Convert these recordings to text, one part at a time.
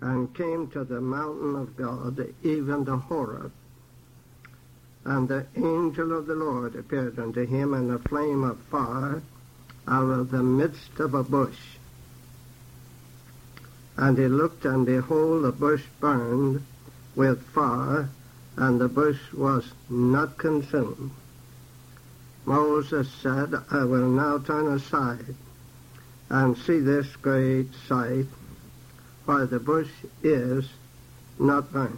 and came to the mountain of God, even to Horeb. And the angel of the Lord appeared unto him in a flame of fire out of the midst of a bush. And he looked, and behold, the bush burned with fire, and the bush was not consumed. Moses said, I will now turn aside and see this great sight, for the bush is not burned.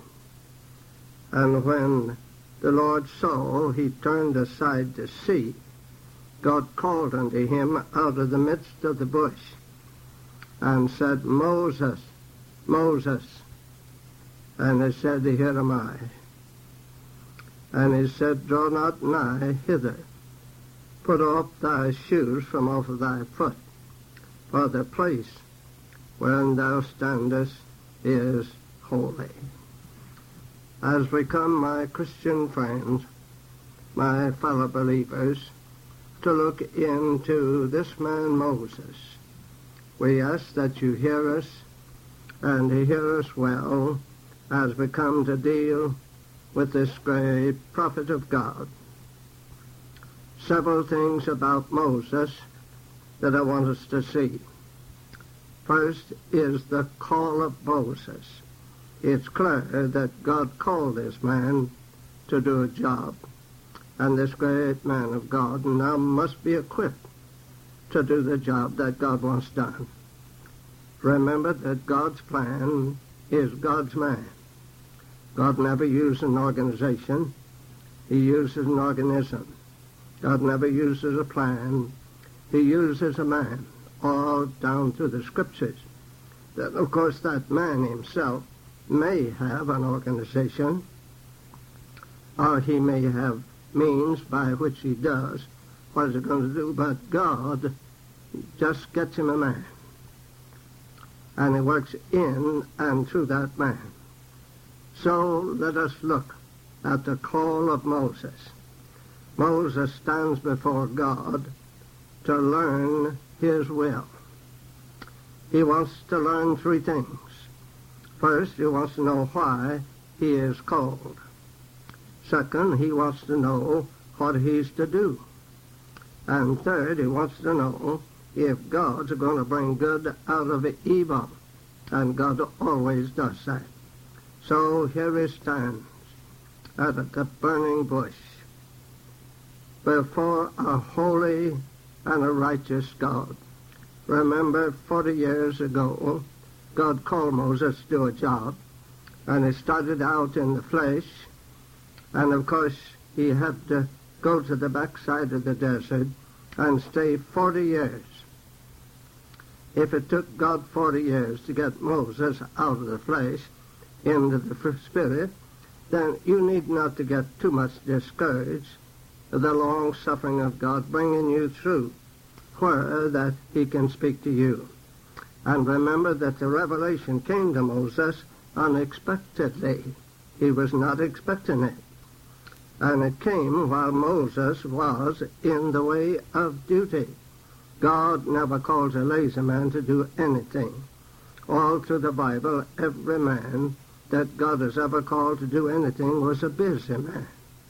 And when the Lord saw, he turned aside to see. God called unto him out of the midst of the bush, and said, Moses, Moses. And he said, Here am I. And he said, Draw not nigh hither. Put off thy shoes from off of thy foot, for the place wherein thou standest is holy. As we come, my Christian friends, my fellow believers, to look into this man Moses, we ask that you hear us, and hear us well, as we come to deal with this great prophet of God. Several things about Moses that I want us to see. First is the call of Moses. It's clear that God called this man to do a job, and this great man of God now must be equipped to do the job that God wants done. Remember that God's plan is God's man. God never used an organization. He uses an organism. God never uses a plan. He uses a man, all down through the Scriptures. Then, of course, that man himself may have an organization, or he may have means by which he does what he's going to do, but God just gets him a man. And he works in and through that man. So let us look at the call of Moses. Moses stands before God to learn his will. He wants to learn three things. First, he wants to know why he is called. Second, he wants to know what he's to do. And third, he wants to know if God's going to bring good out of evil. And God always does that. So here he stands at the burning bush before a holy and a righteous God. Remember, 40 years ago, God called Moses to do a job, and he started out in the flesh, and of course he had to go to the backside of the desert and stay 40 years. If it took God 40 years to get Moses out of the flesh into the spirit, then you need not to get too much discouraged of the long suffering of God bringing you through where that he can speak to you. And remember that the revelation came to Moses unexpectedly. He was not expecting it. And it came while Moses was in the way of duty. God never calls a lazy man to do anything. All through the Bible, every man that God has ever called to do anything was a busy man.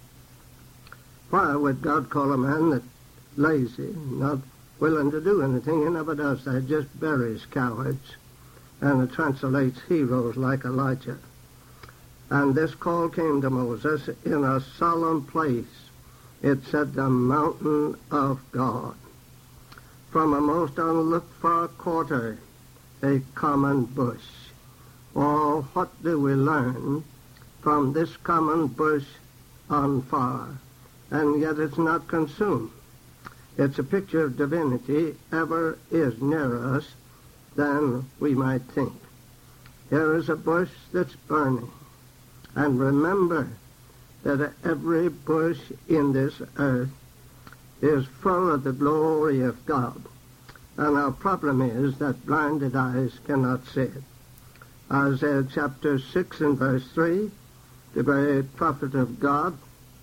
Why would God call a man that's lazy, not willing to do anything? He never does that. Just buries cowards, and it translates heroes like Elijah. And this call came to Moses in a solemn place. It said, the mountain of God. From a most unlooked-for quarter, a common bush. Oh, what do we learn from this common bush on fire? And yet it's not consumed. It's a picture of divinity ever is nearer us than we might think. Here is a bush that's burning. And remember that every bush in this earth is full of the glory of God. And our problem is that blinded eyes cannot see it. Isaiah chapter 6 and verse 3, the great prophet of God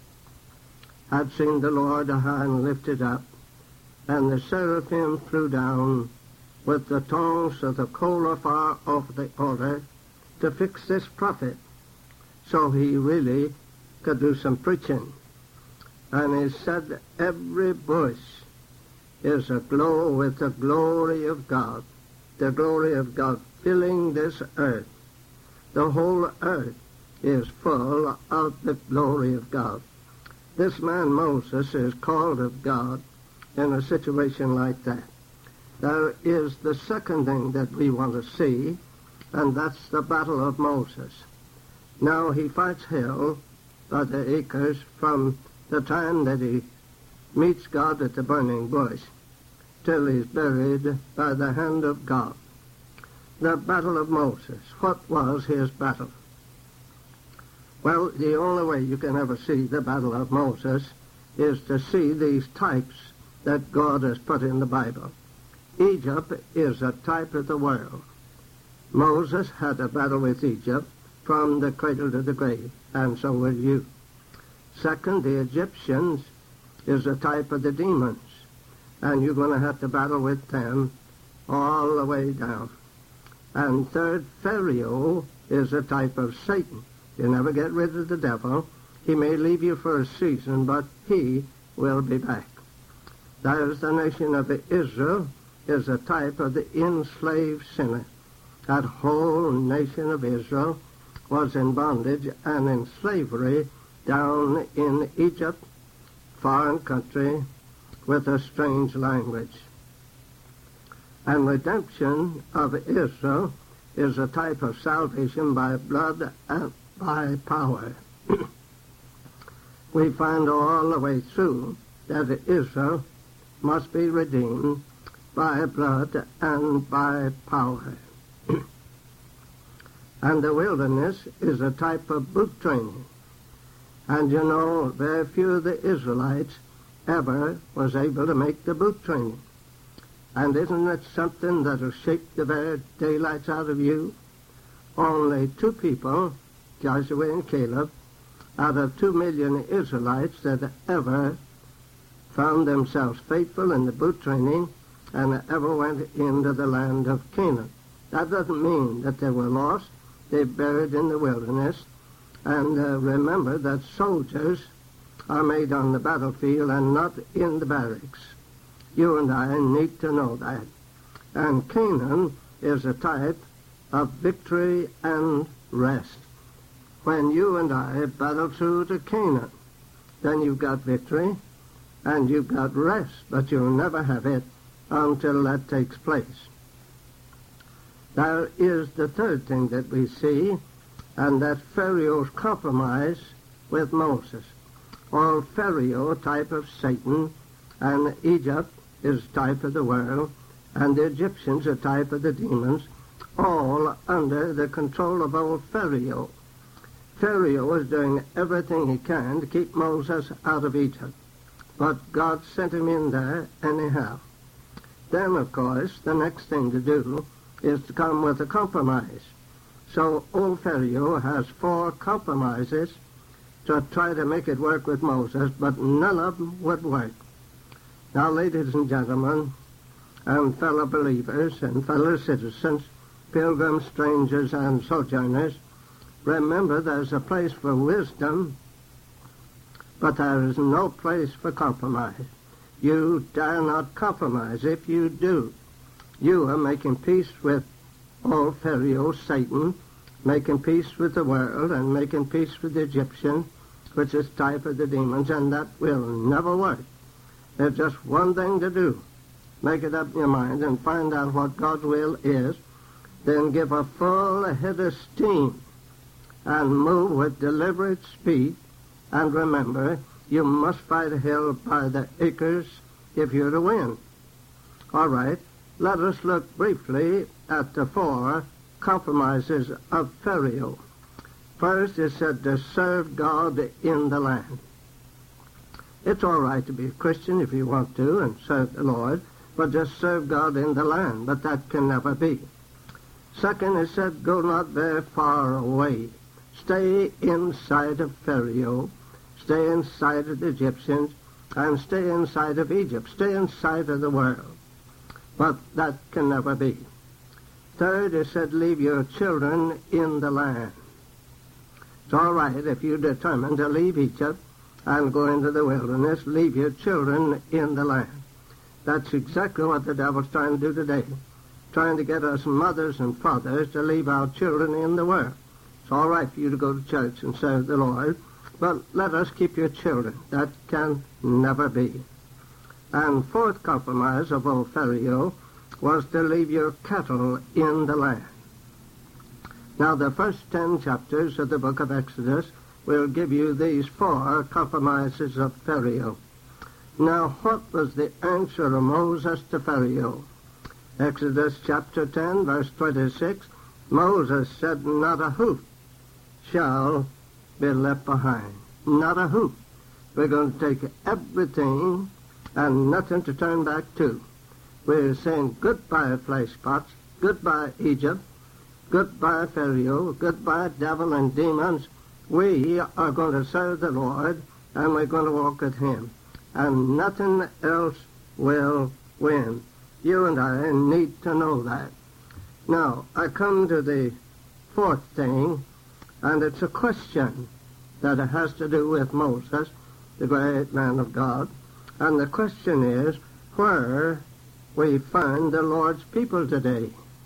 had seen the Lord high and lifted up, and the seraphim flew down with the tongues of the coal of fire off the altar, to fix this prophet so he really could do some preaching. And he said, every bush is aglow with the glory of God filling this earth. The whole earth is full of the glory of God. This man Moses is called of God in a situation like that. There is the second thing that we want to see, and that's the battle of Moses. Now he fights hell by the acres from the time that he meets God at the burning bush till he's buried by the hand of God. The battle of Moses. What was his battle? Well, the only way you can ever see the battle of Moses is to see these types that God has put in the Bible. Egypt is a type of the world. Moses had a battle with Egypt from the cradle to the grave, and so will you. Second, the Egyptians is a type of the demons, and you're going to have to battle with them all the way down. And third, Pharaoh is a type of Satan. You never get rid of the devil. He may leave you for a season, but he will be back. There's the nation of Israel is a type of the enslaved sinner. That whole nation of Israel was in bondage and in slavery down in Egypt, foreign country, with a strange language. And redemption of Israel is a type of salvation by blood and by power. We find all the way through that Israel must be redeemed by blood and by power. And the wilderness is a type of boot training. And you know, very few of the Israelites ever was able to make the boot training. And isn't it something that'll shake the very daylights out of you? Only 2 people, Joshua and Caleb, out of 2 million Israelites that ever found themselves faithful in the boot training and ever went into the land of Canaan. That doesn't mean that they were lost. They're buried in the wilderness. And remember that soldiers are made on the battlefield and not in the barracks. You and I need to know that. And Canaan is a type of victory and rest. When you and I battle through to Canaan, then you've got victory and you've got rest, but you'll never have it until that takes place. There is the third thing that we see, and that's Pharaoh's compromise with Moses. All Pharaoh, type of Satan, and Egypt is type of the world, and the Egyptians are type of the demons, all under the control of old Pharaoh. Pharaoh is doing everything he can to keep Moses out of Egypt, but God sent him in there anyhow. Then, of course, the next thing to do is to come with a compromise. So old Pharaoh has 4 compromises to try to make it work with Moses, but none of them would work. Now, ladies and gentlemen, and fellow believers and fellow citizens, pilgrims, strangers, and sojourners, remember there's a place for wisdom, but there is no place for compromise. You dare not compromise. If you do, you are making peace with old Pharaoh, Satan, making peace with the world, and making peace with the Egyptian, which is type of the demons, and that will never work. There's just one thing to do. Make it up in your mind and find out what God's will is, then give a full head of steam and move with deliberate speed. And remember, you must fight hell by the acres if you're to win. All right, let us look briefly at the 4 compromises of Pharaoh. First, it said to serve God in the land. It's all right to be a Christian if you want to and serve the Lord, but just serve God in the land, but that can never be. Second, it said go not very far away. Stay inside of Pharaoh, stay inside of the Egyptians, and stay inside of Egypt. Stay inside of the world. But that can never be. Third, he said, leave your children in the land. It's all right if you determine to leave Egypt and go into the wilderness, leave your children in the land. That's exactly what the devil's trying to do today, trying to get us mothers and fathers to leave our children in the world. It's all right for you to go to church and serve the Lord, but let us keep your children. That can never be. And fourth compromise of old Pharaoh was to leave your cattle in the land. Now, the first 10 chapters of the book of Exodus will give you these 4 compromises of Pharaoh. Now, what was the answer of Moses to Pharaoh? Exodus chapter 10, verse 26, Moses said, not a hoof shall be left behind. Not a hoof. We're going to take everything and nothing to turn back to. We're saying goodbye flesh pots, goodbye Egypt, goodbye Pharaoh, goodbye devil and demons. We are going to serve the Lord, and we're going to walk with him. And nothing else will win. You and I need to know that. Now, I come to the fourth thing, and it's a question that it has to do with Moses, the great man of God. And the question is, where we find the Lord's people today?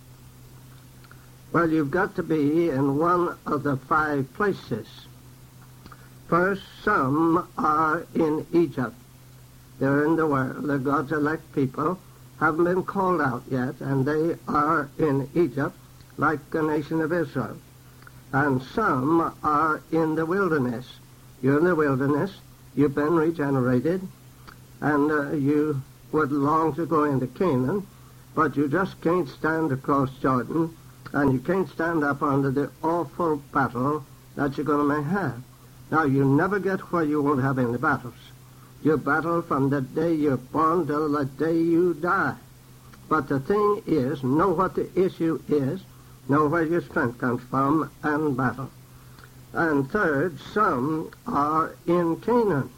Well, you've got to be in one of the 5 places. First, some are in Egypt. They're in the world. They're God's elect people, haven't been called out yet, and they are in Egypt like the nation of Israel. And some are in the wilderness. You're in the wilderness. You've been regenerated, and you would long to go into Canaan, but you just can't stand across Jordan, and you can't stand up under the awful battle that you're going to have. Now, you never get where you won't have any battles. You battle from the day you're born till the day you die. But the thing is, know what the issue is, know where your strength comes from, and battle. And third, some are in Canaan.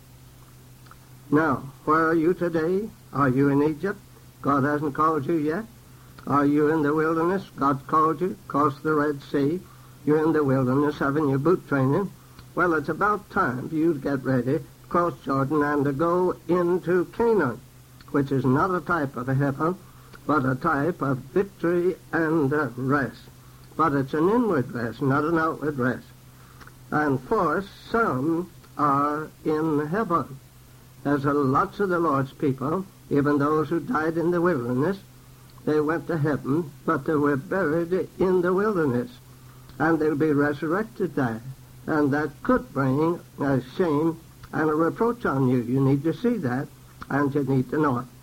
Now, where are you today? Are you in Egypt? God hasn't called you yet. Are you in the wilderness? God called you, crossed the Red Sea. You're in the wilderness having your boot training. Well, it's about time for you to get ready, cross Jordan, and to go into Canaan, which is not a type of heaven, but a type of victory and rest. But it's an inward rest, not an outward rest. And fourth, some are in heaven. There's lots of the Lord's people, even those who died in the wilderness. They went to heaven, but they were buried in the wilderness, and they'll be resurrected there. And that could bring a shame and a reproach on you. You need to see that, and you need to know it.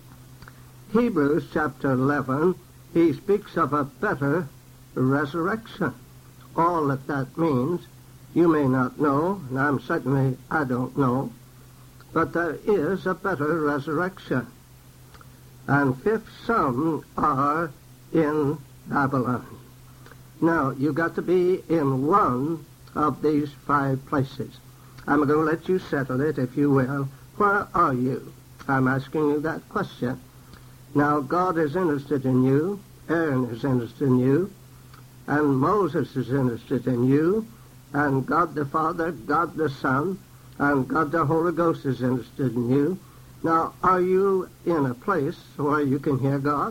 Hebrews chapter 11, he speaks of a better resurrection. All that means, you may not know, and I don't know, but there is a better resurrection. And fifth, some are in Babylon. Now, you've got to be in one of these 5 places. I'm going to let you settle it, if you will. Where are you? I'm asking you that question. Now, God is interested in you, Aaron is interested in you, and Moses is interested in you, and God the Father, God the Son, and God the Holy Ghost is interested in you. Now, are you in a place where you can hear God?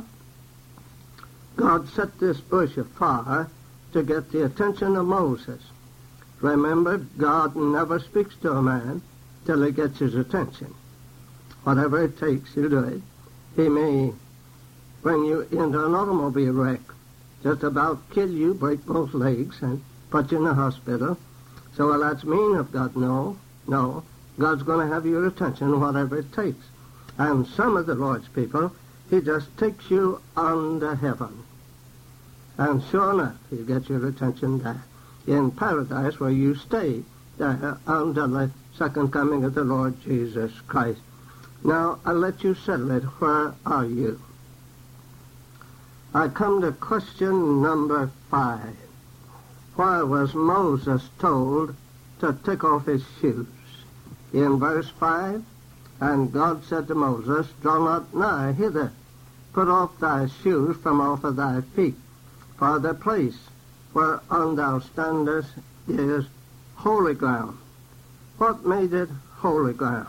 God set this bush afire to get the attention of Moses. Remember, God never speaks to a man till he gets his attention. Whatever it takes, he'll do it. He may bring you into an automobile wreck, just about kill you, break both legs, and put you in the hospital. So, well, that's mean of God. No. God's going to have your attention, whatever it takes. And some of the Lord's people, he just takes you on to heaven. And sure enough, he'll get your attention there, in paradise, where you stay there until the second coming of the Lord Jesus Christ. Now, I'll let you settle it. Where are you? I come to question number 5. Why was Moses told to take off his shoes? In verse 5, and God said to Moses, draw not nigh hither, put off thy shoes from off of thy feet, for the place whereon thou standest is holy ground. What made it holy ground?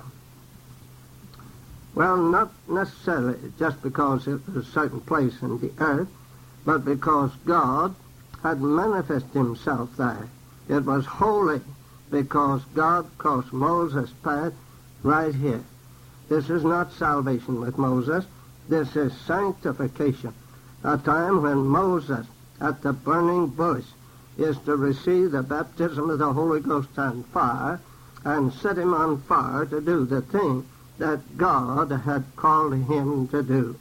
Well, not necessarily just because it was a certain place in the earth, but because God had manifested himself there. It was holy because God crossed Moses' path right here. This is not salvation with Moses. This is sanctification. A time when Moses at the burning bush is to receive the baptism of the Holy Ghost and fire and set him on fire to do the thing that God had called him to do.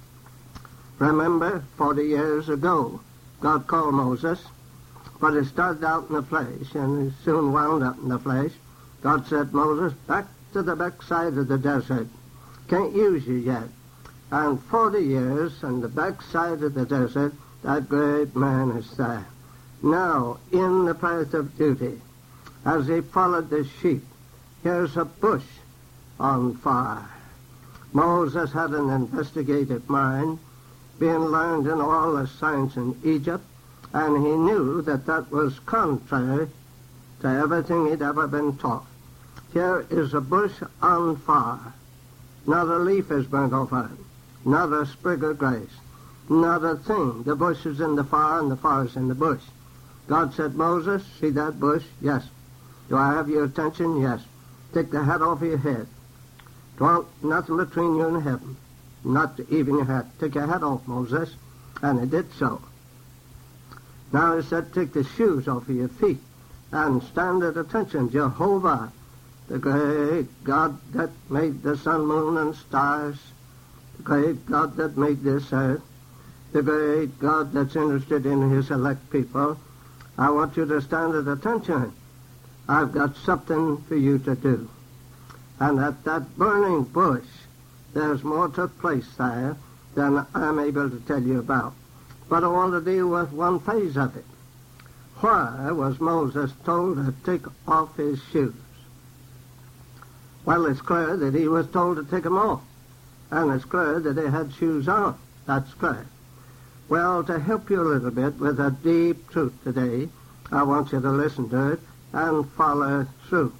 Remember, 40 years ago, God called Moses, but it started out in the flesh, and it soon wound up in the flesh. God said, Moses, back to the backside of the desert. Can't use you yet. And 40 years on the backside of the desert, that great man is there. Now, in the path of duty, as he followed the sheep, here's a bush on fire. Moses had an investigative mind, being learned in all the science in Egypt, and he knew that that was contrary to everything he'd ever been taught. Here is a bush on fire. Not a leaf is burnt off of it, not a sprig of grass, not a thing. The bush is in the fire and the fire is in the bush. God said, Moses, see that bush? Yes. Do I have your attention? Yes. Take the hat off your head. Don't nothing between you and heaven. Not even your hat. Take your hat off, Moses. And he did so. Now he said, take the shoes off of your feet and stand at attention. Jehovah, the great God that made the sun, moon, and stars, the great God that made this earth, the great God that's interested in his elect people, I want you to stand at attention. I've got something for you to do. And at that burning bush, there's more took place there than I'm able to tell you about. But I want to deal with one phase of it. Why was Moses told to take off his shoes? Well, it's clear that he was told to take them off. And it's clear that he had shoes on. That's clear. Well, to help you a little bit with a deep truth today, I want you to listen to it and follow through.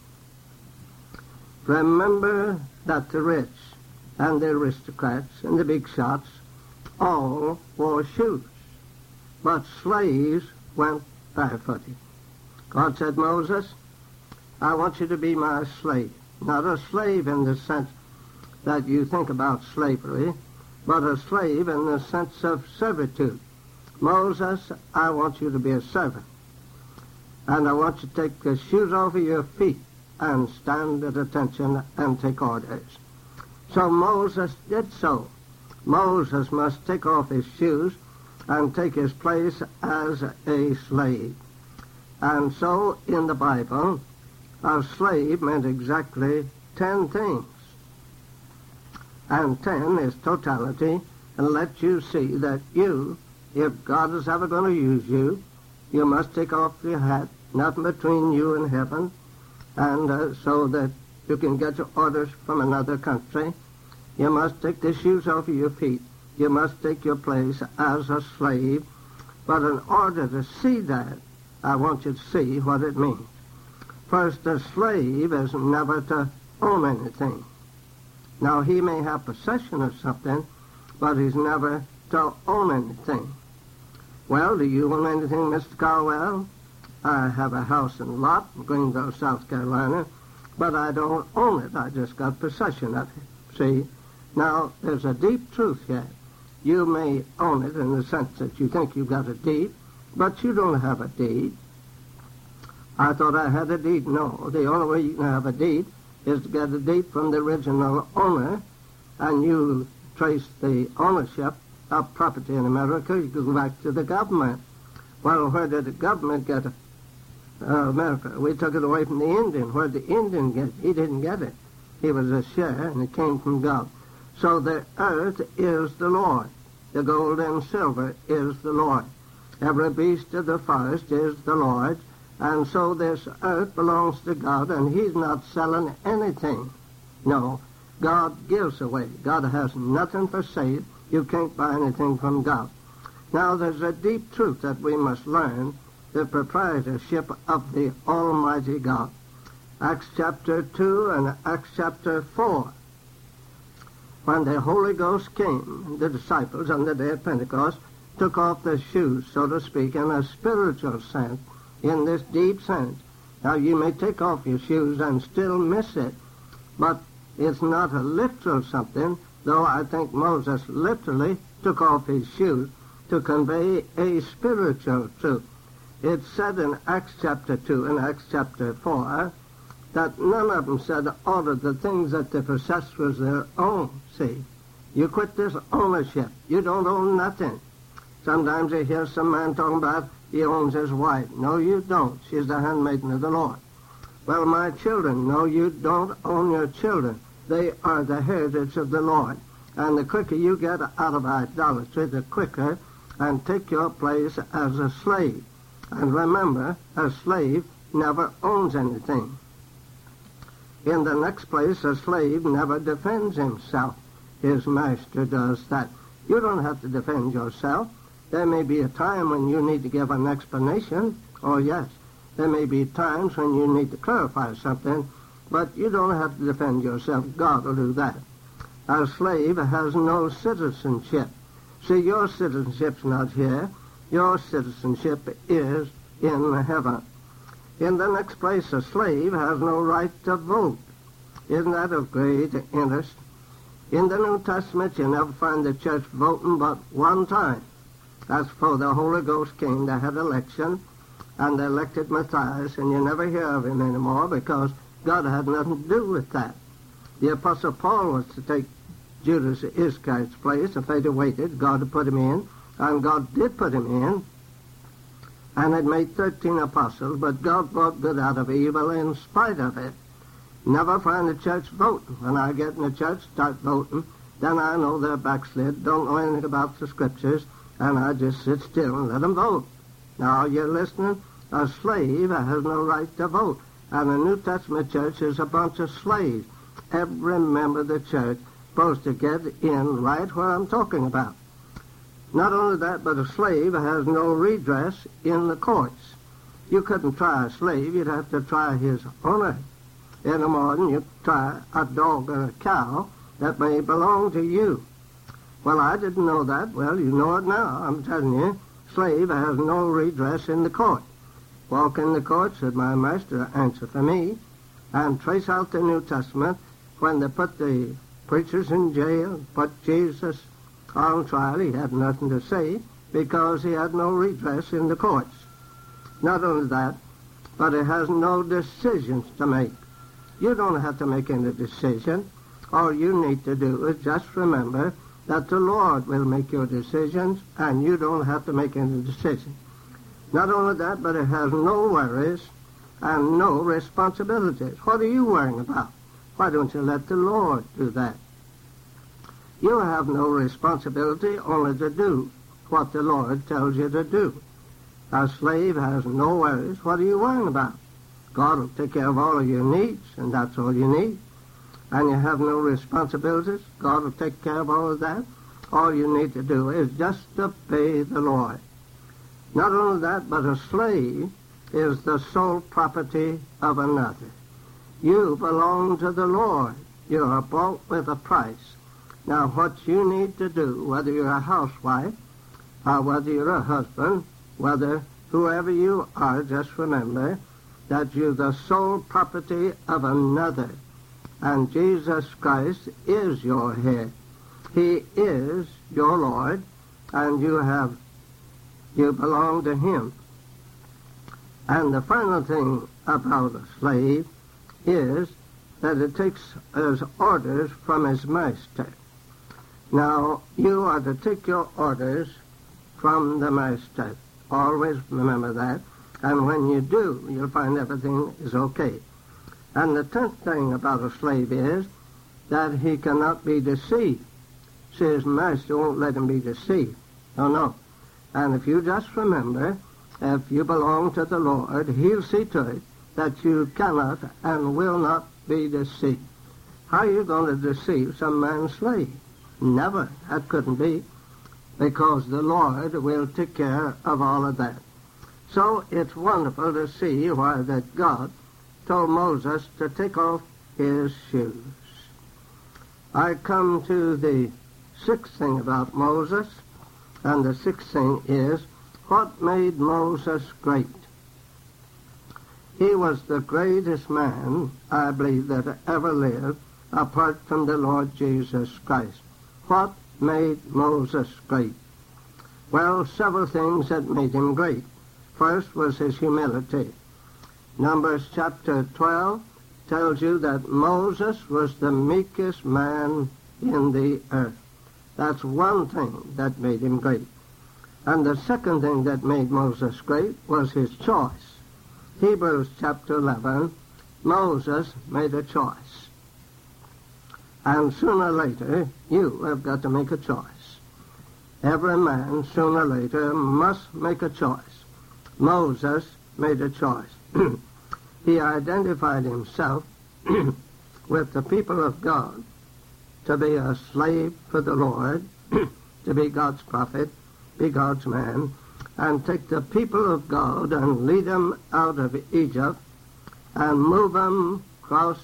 Remember that the rich and the aristocrats and the big shots all wore shoes, but slaves went barefooted. God said, Moses, I want you to be my slave. Not a slave in the sense that you think about slavery, but a slave in the sense of servitude. Moses, I want you to be a servant. And I want you to take the shoes off of your feet and stand at attention and take orders. So Moses did so. Moses must take off his shoes and take his place as a slave. And so in the Bible, a slave meant exactly 10 things. And 10 is totality, and let you see that you, if God is ever going to use you, you must take off your hat, nothing between you and heaven, and so that you can get your orders from another country. You must take the shoes off of your feet. You must take your place as a slave. But in order to see that, I want you to see what it means. First, a slave is never to own anything. Now, he may have possession of something, but he's never to own anything. Well, do you own anything, Mr. Caldwell? I have a house and lot in Greenville, South Carolina, but I don't own it. I just got possession of it. See? Now, there's a deep truth here. You may own it in the sense that you think you've got a deed, but you don't have a deed. I thought I had a deed. No, the only way you can have a deed is to get a deed from the original owner, and you trace the ownership of property in America. You go back to the government. Well, where did the government get it? America. We took it away from the Indian. Where did the Indian get it? He didn't get it. He was a share, and it came from God. So the earth is the Lord. The gold and silver is the Lord. Every beast of the forest is the Lord. And so this earth belongs to God, and he's not selling anything. No, God gives away. God has nothing for sale. You can't buy anything from God. Now, there's a deep truth that we must learn, the proprietorship of the Almighty God. Acts chapter 2 and Acts chapter 4. When the Holy Ghost came, the disciples on the day of Pentecost took off their shoes, so to speak, in a spiritual sense, in this deep sense. Now, you may take off your shoes and still miss it, but it's not a literal something, though I think Moses literally took off his shoes to convey a spiritual truth. It's said in Acts chapter 2 and Acts chapter 4 that none of them said all of the things that they possessed was their own. See, you quit this ownership. You don't own nothing. Sometimes you hear some man talking about he owns his wife. No, you don't. She's the handmaiden of the Lord. Well, my children, no, you don't own your children. They are the heritage of the Lord. And the quicker you get out of idolatry, the quicker, and take your place as a slave. And remember, a slave never owns anything. In the next place, a slave never defends himself. His master does that. You don't have to defend yourself. There may be a time when you need to give an explanation. Oh, yes. There may be times when you need to clarify something, but you don't have to defend yourself. God will do that. A slave has no citizenship. See, your citizenship's not here. Your citizenship is in heaven. In the next place, a slave has no right to vote. Isn't that of great interest? In the New Testament, you never find the church voting but one time. That's before the Holy Ghost came. They had election, and they elected Matthias, and you never hear of him anymore because God had nothing to do with that. The Apostle Paul was to take Judas Iscariot's place. If they'd have waited, God had put him in, and God did put him in, and had made 13 apostles, but God brought good out of evil in spite of it. Never find the church voting. When I get in the church, start voting, then I know they're backslid, don't know anything about the Scriptures, and I just sit still and let them vote. Now, you're listening? A slave has no right to vote. And the New Testament church is a bunch of slaves. Every member of the church is supposed to get in right where I'm talking about. Not only that, but a slave has no redress in the courts. You couldn't try a slave. You'd have to try his owner. In the morning, you try a dog or a cow that may belong to you. Well, I didn't know that. Well, you know it now. I'm telling you, slave has no redress in the court. Walk in the court, said my master, answer for me, and trace out the New Testament when they put the preachers in jail, put Jesus on trial. He had nothing to say because he had no redress in the courts. Not only that, but it has no decisions to make. You don't have to make any decision. All you need to do is just remember that the Lord will make your decisions, and you don't have to make any decision. Not only that, but it has no worries and no responsibilities. What are you worrying about? Why don't you let the Lord do that? You have no responsibility, only to do what the Lord tells you to do. A slave has no worries. What are you worrying about? God will take care of all of your needs, and that's all you need. And you have no responsibilities. God will take care of all of that. All you need to do is just obey the Lord. Not only that, but a slave is the sole property of another. You belong to the Lord. You are bought with a price. Now, what you need to do, whether you're a housewife, or whether you're a husband, whether whoever you are, just remember that you're the sole property of another. And Jesus Christ is your head. He is your Lord, and you belong to him. And the final thing about a slave is that it takes his orders from his master. Now, you are to take your orders from the master. Always remember that. And when you do, you'll find everything is okay. And the 10th thing about a slave is that he cannot be deceived. See, his master won't let him be deceived. No. And if you just remember, if you belong to the Lord, he'll see to it that you cannot and will not be deceived. How are you going to deceive some man's slave? Never. That couldn't be, because the Lord will take care of all of that. So it's wonderful to see why that God told Moses to take off his shoes. I come to the sixth thing about Moses, and the sixth thing is, what made Moses great? He was the greatest man, I believe, that ever lived, apart from the Lord Jesus Christ. What made Moses great? Well, several things that made him great. First was his humility. Numbers chapter 12 tells you that Moses was the meekest man in the earth. That's one thing that made him great. And the second thing that made Moses great was his choice. Hebrews chapter 11, Moses made a choice. And sooner or later, you have got to make a choice. Every man, sooner or later, must make a choice. Moses made a choice. He identified himself with the people of God to be a slave for the Lord, to be God's prophet, be God's man, and take the people of God and lead them out of Egypt and move them across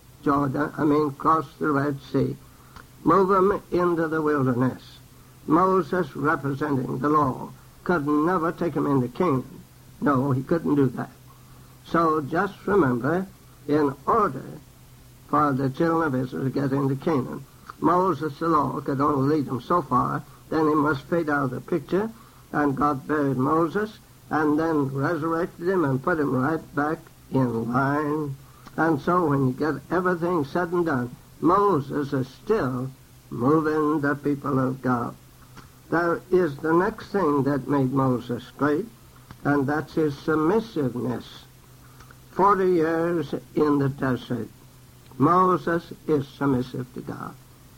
cross the Red Sea, move them into the wilderness. Moses, representing the law, could never take him into Canaan. No, he couldn't do that. So just remember, in order for the children of Israel to get into Canaan, Moses, the law, could only lead them so far. Then he must fade out of the picture, and God buried Moses, and then resurrected him and put him right back in line. And so when you get everything said and done, Moses is still moving the people of God. There is the next thing that made Moses great, and that's his submissiveness. 40 years in the desert, Moses is submissive to God.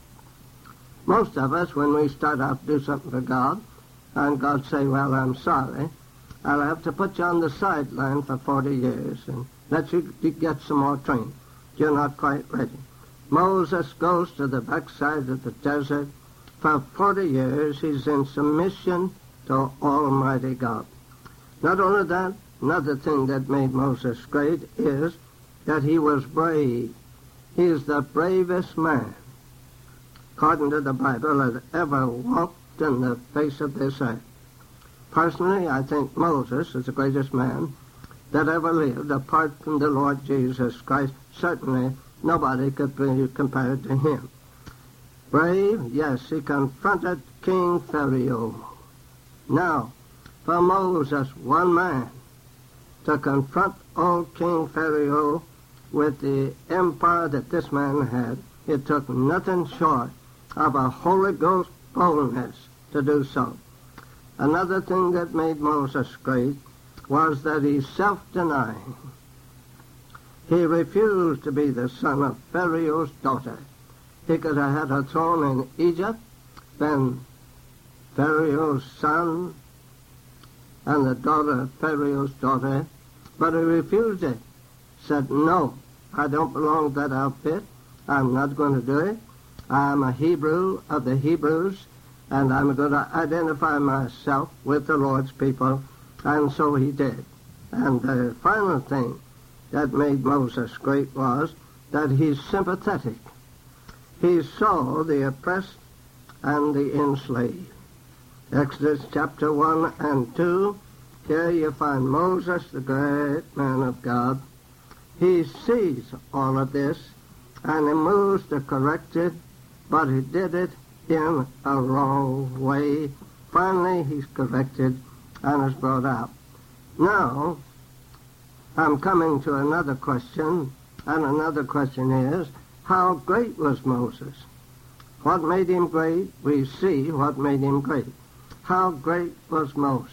Most of us, when we start out to do something for God, and God say, well, I'm sorry, I'll have to put you on the sideline for 40 years and let you get some more training. You're not quite ready. Moses goes to the backside of the desert. For 40 years, he's in submission to Almighty God. Not only that, another thing that made Moses great is that he was brave. He is the bravest man, according to the Bible, that ever walked in the face of this earth. Personally, I think Moses is the greatest man that ever lived, apart from the Lord Jesus Christ. Certainly, nobody could be compared to him. Brave, yes, he confronted King Pharaoh. Now, for Moses, one man, to confront old King Pharaoh with the empire that this man had, it took nothing short of a Holy Ghost boldness to do so. Another thing that made Moses great was that he's self-denying. He refused to be the son of Pharaoh's daughter. He could have had a throne in Egypt, then Pharaoh's son and the daughter of Pharaoh's daughter, but he refused it. Said, no, I don't belong to that outfit. I'm not going to do it. I'm a Hebrew of the Hebrews, and I'm going to identify myself with the Lord's people. And so he did. And the final thing that made Moses great was that he's sympathetic. He saw the oppressed and the enslaved. Exodus chapter 1 and 2, here you find Moses, the great man of God. He sees all of this, and he moves to correct it, but he did it in a wrong way. Finally, he's corrected and is brought out. Now, I'm coming to another question, and another question is, how great was Moses? What made him great? We see what made him great. How great was Moses?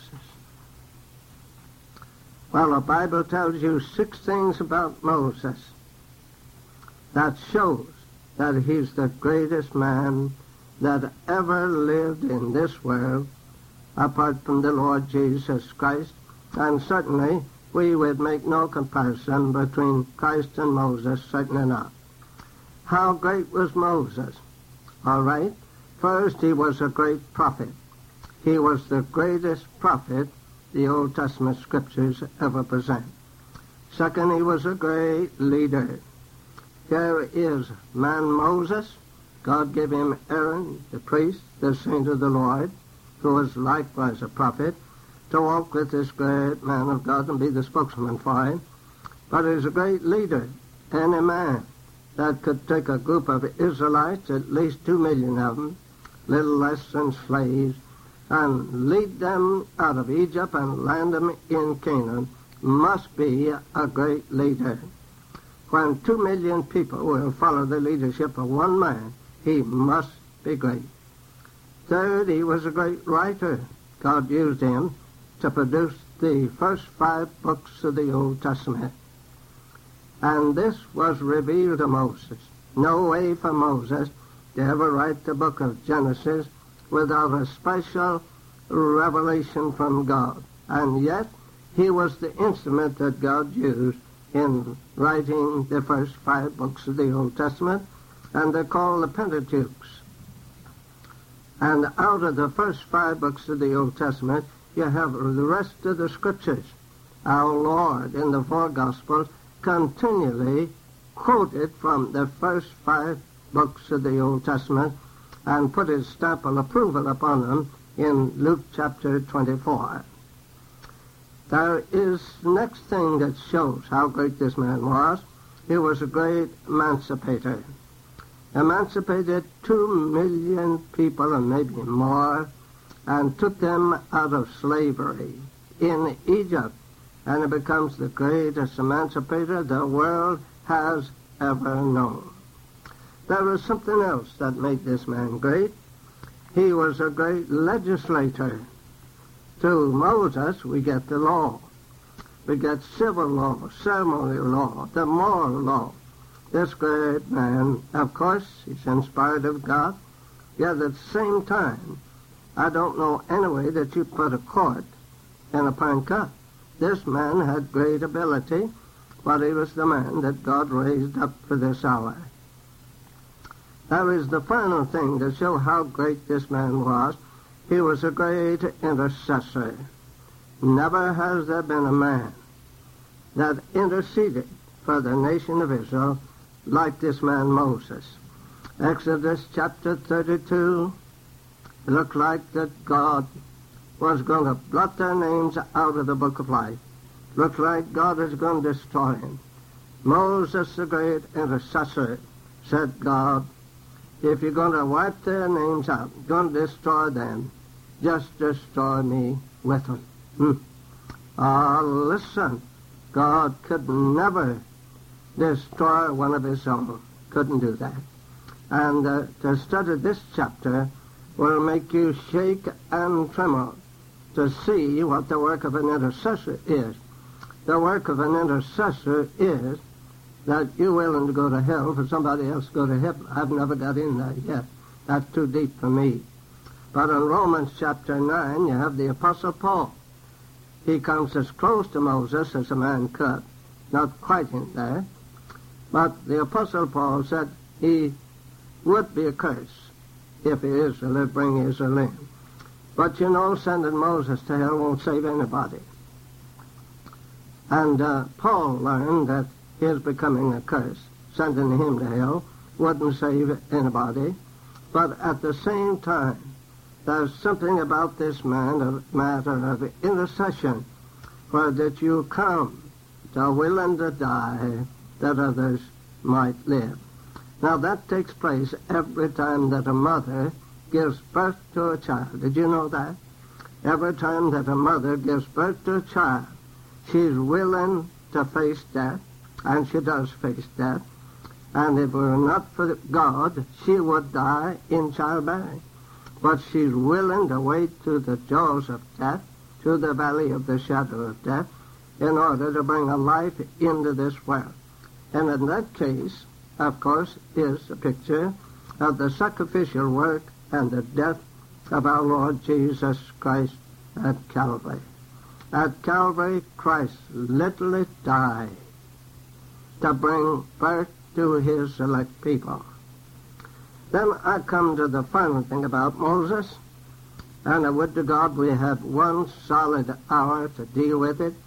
Well, the Bible tells you 6 things about Moses that shows that he's the greatest man that ever lived in this world, apart from the Lord Jesus Christ. And certainly, we would make no comparison between Christ and Moses, certainly not. How great was Moses? All right, First, he was a great prophet. He was the greatest prophet the Old Testament scriptures ever present. Second, he was a great leader. Here is man Moses. God gave him Aaron, the priest, the saint of the Lord, who was likewise a prophet, to walk with this great man of God and be the spokesman for him. But he was a great leader, and a man that could take a group of Israelites, at least 2 million of them, little less than slaves, and lead them out of Egypt and land them in Canaan, must be a great leader. When 2 million people will follow the leadership of one man, he must be great. Third, he was a great writer. God used him to produce the first 5 books of the Old Testament. And this was revealed to Moses. No way for Moses to ever write the book of Genesis without a special revelation from God. And yet, he was the instrument that God used in writing the first 5 books of the Old Testament, and they're called the Pentateuch. And out of the first 5 books of the Old Testament, you have the rest of the scriptures. Our Lord in the 4 Gospels continually quoted from the first 5 books of the Old Testament and put his stamp of approval upon them in Luke chapter 24. There is the next thing that shows how great this man was. He was a great emancipator. Emancipated 2 million people and maybe more, and took them out of slavery in Egypt. And it becomes the greatest emancipator the world has ever known. There was something else that made this man great. He was a great legislator. Through Moses, we get the law. We get civil law, ceremonial law, the moral law. This great man, of course, he's inspired of God, yet at the same time, I don't know any way that you put a quart in a pine cup. This man had great ability, but he was the man that God raised up for this hour. There is the final thing to show how great this man was. He was a great intercessor. Never has there been a man that interceded for the nation of Israel like this man Moses. Exodus chapter 32, it looked like that God was going to blot their names out of the book of life. Looked like God is going to destroy him. Moses, the great intercessor, said, God, if you're going to wipe their names out, going to destroy them, just destroy me with them. Listen, God could never destroy one of his own. Couldn't do that. And to study this chapter will make you shake and tremble to see what the work of an intercessor is. The work of an intercessor is that you're willing to go to hell for somebody else to go to heaven. I've never got in there yet. That's too deep for me. But in Romans chapter 9, you have the Apostle Paul. He comes as close to Moses as a man could. Not quite in there. But the Apostle Paul said he would be a curse if Israel would bring Israel in. But you know, sending Moses to hell won't save anybody. And Paul learned that his becoming a curse, sending him to hell, wouldn't save anybody. But at the same time, there's something about this man, a matter of intercession, where that you come to willing to die that others might live. Now that takes place every time that a mother gives birth to a child. Did you know that? Every time that a mother gives birth to a child, she's willing to face death, and she does face death. And if it were not for God, she would die in childbearing. But she's willing to wade through the jaws of death, through the valley of the shadow of death, in order to bring a life into this world. And in that case, of course, is a picture of the sacrificial work and the death of our Lord Jesus Christ at Calvary. At Calvary, Christ literally died to bring birth to his elect people. Then I come to the final thing about Moses, and I would to God we had 1 solid hour to deal with it,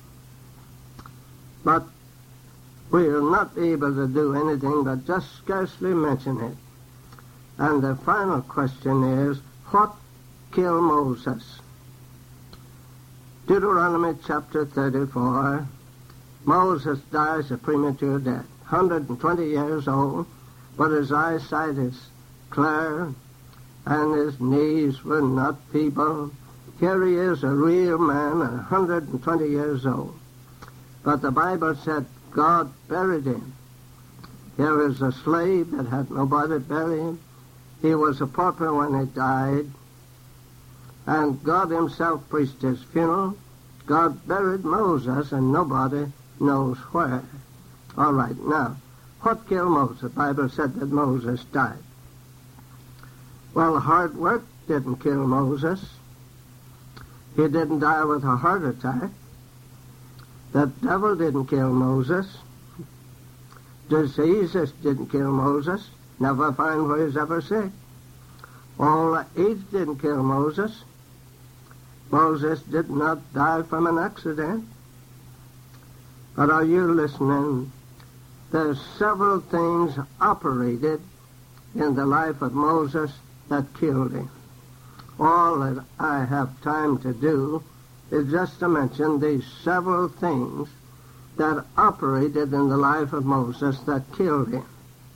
but we will not be able to do anything but just scarcely mention it. And the final question is, what killed Moses? Deuteronomy chapter 34, Moses dies a premature death, 120 years old, but his eyesight is clear, and his knees were not feeble. Here he is, a real man, 120 years old. But the Bible said God buried him. Here is a slave that had nobody bury him. He was a pauper when he died, and God himself preached his funeral. God buried Moses, and nobody knows where. All right, now, what killed Moses? The Bible said that Moses died. Well, hard work didn't kill Moses. He didn't die with a heart attack. The devil didn't kill Moses. Diseases didn't kill Moses. Never find where he's ever sick. All age didn't kill Moses. Moses did not die from an accident. But are you listening? There's several things operated in the life of Moses that killed him. All that I have time to do is just to mention these several things that operated in the life of Moses that killed him.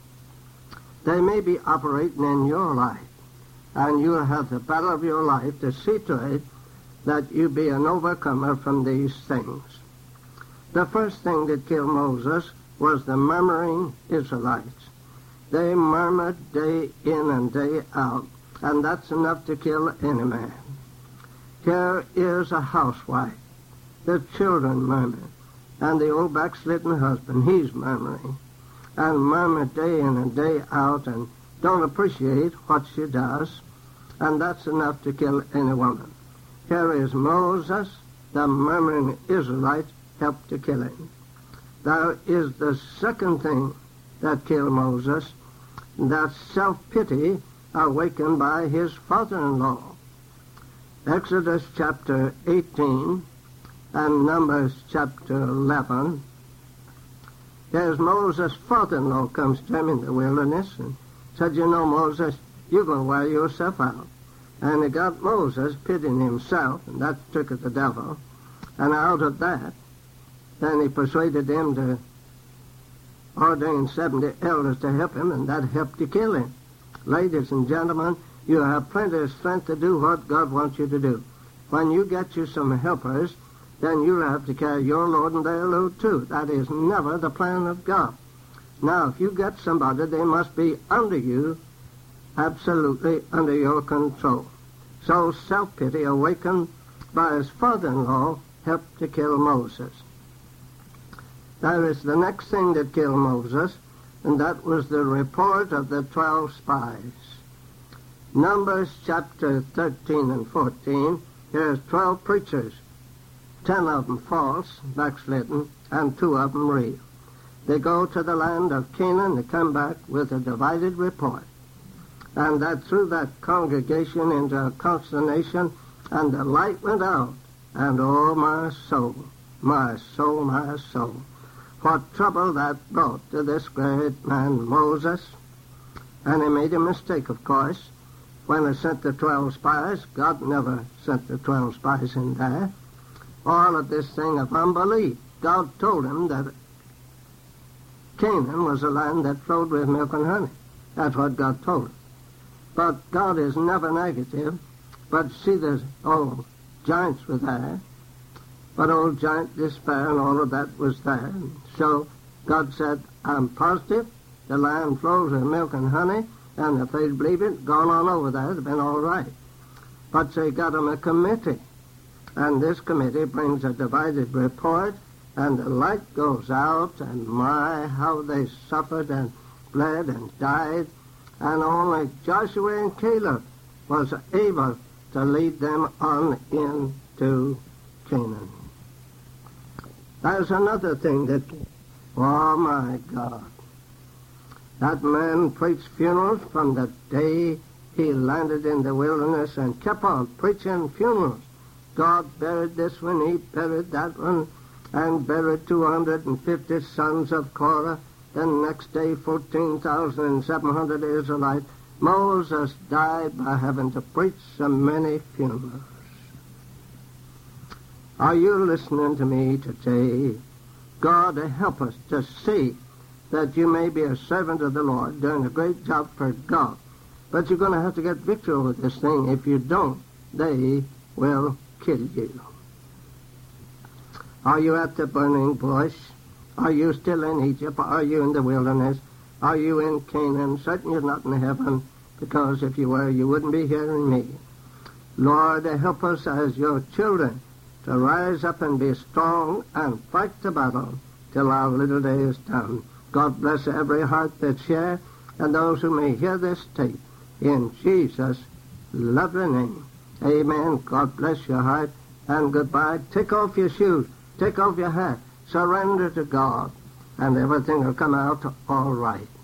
They may be operating in your life, and you'll have the battle of your life to see to it that you be an overcomer from these things. The first thing that killed Moses was the murmuring Israelites. They murmured day in and day out, and that's enough to kill any man. Here is a housewife. The children murmur, and the old backslidden husband, he's murmuring, and murmur day in and day out, and don't appreciate what she does, and that's enough to kill any woman. Here is Moses, the murmuring Israelites helped to kill him. There is the second thing that killed Moses, that self-pity awakened by his father-in-law. Exodus chapter 18 and Numbers chapter 11. There's Moses' father-in-law comes to him in the wilderness and said, you know, Moses, you're going to wear yourself out. And he got Moses pitying himself, and that's the trick of the devil. And out of that, then he persuaded him to ordain 70 elders to help him, and that helped to kill him. Ladies and gentlemen, you have plenty of strength to do what God wants you to do. When you get you some helpers, then you'll have to carry your load and their load too. That is never the plan of God. Now, if you get somebody, they must be under you, absolutely under your control. So self-pity awakened by his father-in-law helped to kill Moses. There is the next thing that killed Moses, and that was the report of the 12 spies. Numbers chapter 13 and 14, here's 12 preachers, 10 of them false, backslidden, and 2 of them real. They go to the land of Canaan, they come back with a divided report. And that threw that congregation into a consternation, and the light went out. And oh, my soul, my soul, my soul. What trouble that brought to this great man Moses. And he made a mistake, of course. When he sent the 12 spies, God never sent the 12 spies in there. All of this thing of unbelief. God told him that Canaan was a land that flowed with milk and honey. That's what God told him. But God is never negative. But see, the old giants were there. But old giant despair and all of that was there. So God said, I'm positive the land flows with milk and honey, and if they'd believe it, gone on over there, it'd have been all right. But they got them a committee. And this committee brings a divided report, and the light goes out, and my, how they suffered and bled and died. And only Joshua and Caleb was able to lead them on into Canaan. There's another thing that, oh my God, That man preached funerals from the day he landed in the wilderness and kept on preaching funerals. God buried this one, he buried that one, and buried 250 sons of Korah. Then next day, 14,700 Israelites. Moses died by having to preach so many funerals. Are you listening to me today? God, help us to see that you may be a servant of the Lord, doing a great job for God. But you're going to have to get victory over this thing. If you don't, they will kill you. Are you at the burning bush? Are you still in Egypt? Are you in the wilderness? Are you in Canaan? Certainly you're not in heaven, because if you were, you wouldn't be hearing me. Lord, help us as your children to rise up and be strong and fight the battle till our little day is done. God bless every heart that's here and those who may hear this tape. In Jesus' lovely name. Amen. God bless your heart, and goodbye. Take off your shoes. Take off your hat. Surrender to God, and everything will come out all right.